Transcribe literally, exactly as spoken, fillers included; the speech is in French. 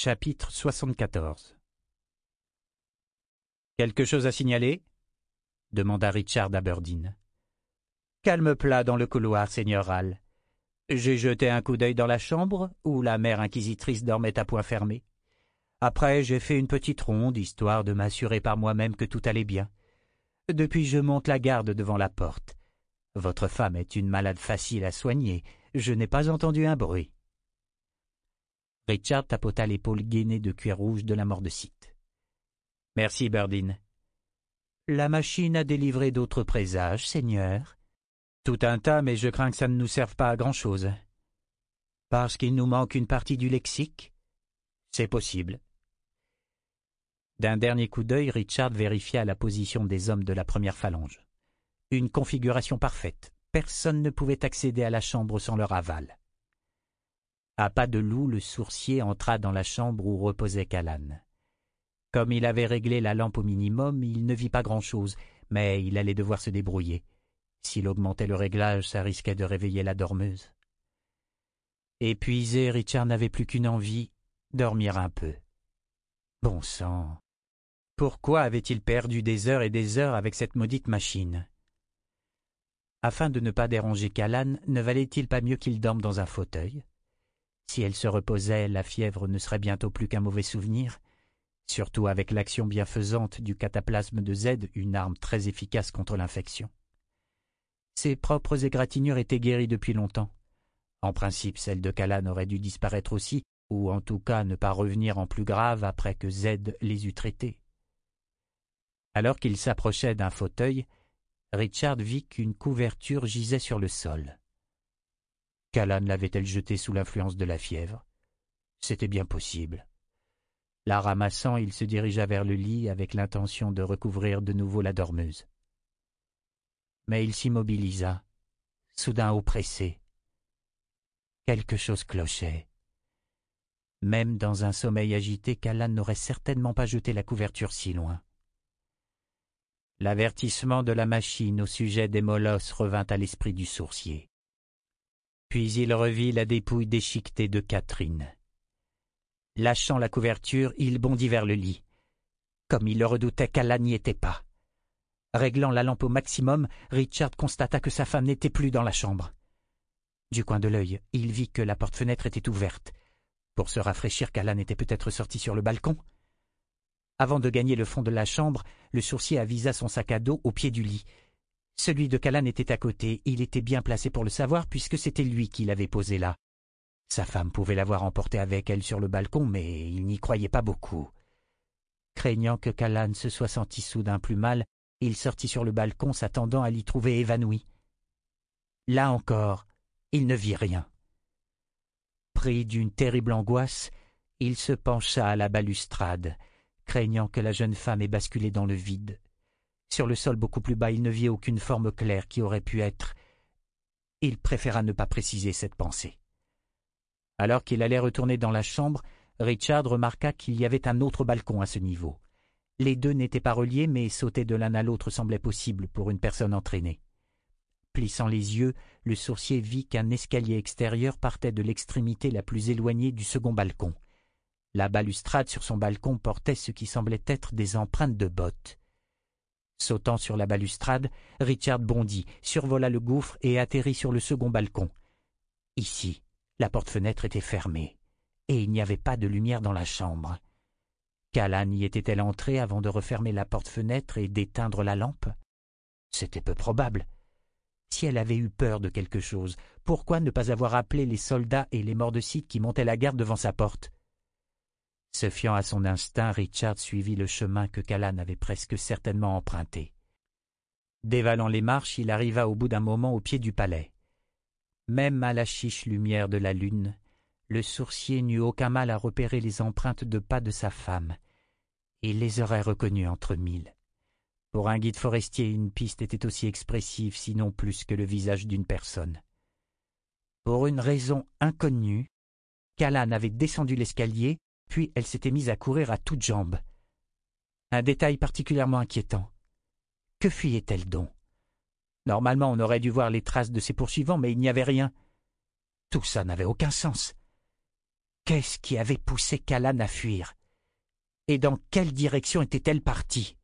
Chapitre soixante-quatorze. « Quelque chose à signaler » demanda Richard Aberdeen. « Calme plat dans le couloir, Seigneur Hall. J'ai jeté un coup d'œil dans la chambre, où la mère inquisitrice dormait à point fermé. Après, j'ai fait une petite ronde, histoire de m'assurer par moi-même que tout allait bien. Depuis, je monte la garde devant la porte. Votre femme est une malade facile à soigner. Je n'ai pas entendu un bruit. » Richard tapota l'épaule gainée de cuir rouge de la mordecite. « Merci, Berdeen. »« La machine a délivré d'autres présages, Seigneur. »« Tout un tas, mais je crains que ça ne nous serve pas à grand-chose. »« Parce qu'il nous manque une partie du lexique ?»« C'est possible. » D'un dernier coup d'œil, Richard vérifia la position des hommes de la première phalange. Une configuration parfaite. Personne ne pouvait accéder à la chambre sans leur aval. À pas de loup, le sourcier entra dans la chambre où reposait Callan. Comme il avait réglé la lampe au minimum, il ne vit pas grand-chose, mais il allait devoir se débrouiller. S'il augmentait le réglage, ça risquait de réveiller la dormeuse. Épuisé, Richard n'avait plus qu'une envie, dormir un peu. Bon sang! Pourquoi avait-il perdu des heures et des heures avec cette maudite machine? Afin de ne pas déranger Callan, ne valait-il pas mieux qu'il dorme dans un fauteuil? Si elle se reposait, la fièvre ne serait bientôt plus qu'un mauvais souvenir, surtout avec l'action bienfaisante du cataplasme de Z, une arme très efficace contre l'infection. Ses propres égratignures étaient guéries depuis longtemps. En principe, celles de Callan auraient dû disparaître aussi, ou en tout cas ne pas revenir en plus grave après que Z les eût traitées. Alors qu'il s'approchait d'un fauteuil, Richard vit qu'une couverture gisait sur le sol. Callan l'avait-elle jetée sous l'influence de la fièvre? C'était bien possible. La ramassant, il se dirigea vers le lit avec l'intention de recouvrir de nouveau la dormeuse. Mais il s'immobilisa, soudain oppressé. Quelque chose clochait. Même dans un sommeil agité, Callan n'aurait certainement pas jeté la couverture si loin. L'avertissement de la machine au sujet des molosses revint à l'esprit du sourcier. Puis il revit la dépouille déchiquetée de Catherine. Lâchant la couverture, il bondit vers le lit. Comme il le redoutait, Callan n'y était pas. Réglant la lampe au maximum, Richard constata que sa femme n'était plus dans la chambre. Du coin de l'œil, il vit que la porte-fenêtre était ouverte. Pour se rafraîchir, Callan était peut-être sorti sur le balcon. Avant de gagner le fond de la chambre, le sourcier avisa son sac à dos au pied du lit. Celui de Callan était à côté, il était bien placé pour le savoir puisque c'était lui qui l'avait posé là. Sa femme pouvait l'avoir emporté avec elle sur le balcon, mais il n'y croyait pas beaucoup. Craignant que Callan se soit senti soudain plus mal, il sortit sur le balcon s'attendant à l'y trouver évanoui. Là encore, il ne vit rien. Pris d'une terrible angoisse, il se pencha à la balustrade, craignant que la jeune femme ait basculé dans le vide. Sur le sol beaucoup plus bas, il ne vit aucune forme claire qui aurait pu être. Il préféra ne pas préciser cette pensée. Alors qu'il allait retourner dans la chambre, Richard remarqua qu'il y avait un autre balcon à ce niveau. Les deux n'étaient pas reliés, mais sauter de l'un à l'autre semblait possible pour une personne entraînée. Plissant les yeux, le sourcier vit qu'un escalier extérieur partait de l'extrémité la plus éloignée du second balcon. La balustrade sur son balcon portait ce qui semblait être des empreintes de bottes. Sautant sur la balustrade, Richard bondit, survola le gouffre et atterrit sur le second balcon. Ici, la porte-fenêtre était fermée, et il n'y avait pas de lumière dans la chambre. Callan y était-elle entrée avant de refermer la porte-fenêtre et d'éteindre la lampe? C'était peu probable. Si elle avait eu peur de quelque chose, pourquoi ne pas avoir appelé les soldats et les mordecites qui montaient la garde devant sa porte? Se fiant à son instinct, Richard suivit le chemin que Callan avait presque certainement emprunté. Dévalant les marches, il arriva au bout d'un moment au pied du palais. Même à la chiche lumière de la lune, le sourcier n'eut aucun mal à repérer les empreintes de pas de sa femme. Il les aurait reconnues entre mille. Pour un guide forestier, une piste était aussi expressive, sinon plus que le visage d'une personne. Pour une raison inconnue, Callan avait descendu l'escalier, puis elle s'était mise à courir à toutes jambes. Un détail particulièrement inquiétant. Que fuyait-elle donc? Normalement, on aurait dû voir les traces de ses poursuivants, mais il n'y avait rien. Tout ça n'avait aucun sens. Qu'est-ce qui avait poussé Callan à fuir? Et dans quelle direction était-elle partie?